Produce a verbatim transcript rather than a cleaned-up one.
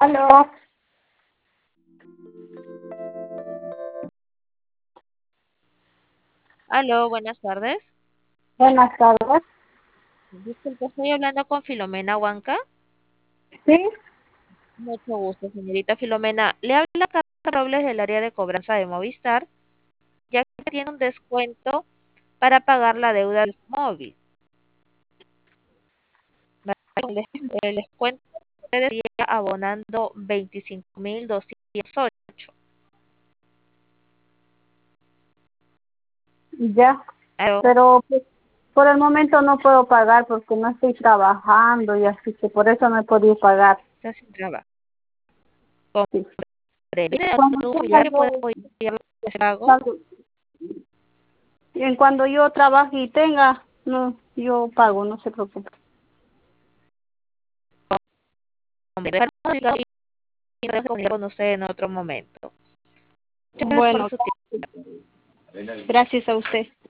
Aló, Aló, buenas tardes. buenas tardes. Disculpe, estoy hablando con Filomena Huanca. Sí, Mucho gusto, señorita Filomena. Le habla Carla Robles del área de cobranza de Movistar, ya que tiene un descuento para pagar la deuda del móvil. El des- el descuento sería abonando veinticinco mil doscientos ocho. ya, Aló, pero pues, por el momento no puedo pagar porque no estoy trabajando y así que por eso no he podido pagar. está sin trabajo. Sí. Compré. ¿Tiene Cuando algún tenga familiar que pueda yo, apoyarlo en ese pago? cuando, en cuando yo trabaje y tenga, no, yo pago, no se preocupe. Dejar comunicar y comunicar con usted en otro momento. Muchas gracias por Bueno, su tiempo. gracias a usted.